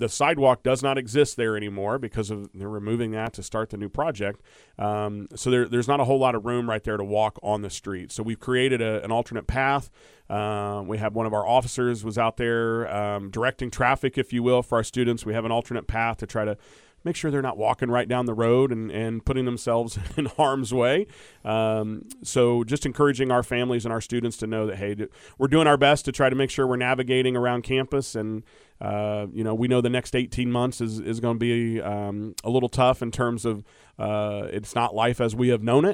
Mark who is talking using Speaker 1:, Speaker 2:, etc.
Speaker 1: the sidewalk does not exist there anymore because they're removing that to start the new project. So there's not a whole lot of room right there to walk on the street. So we've created an alternate path. We have one of our officers was out there directing traffic, if you will, for our students. We have an alternate path to try to make sure they're not walking right down the road and putting themselves in harm's way. So just encouraging our families and our students to know that, hey, we're doing our best to try to make sure we're navigating around campus. And, we know the next 18 months is going to be a little tough in terms of it's not life as we have known it.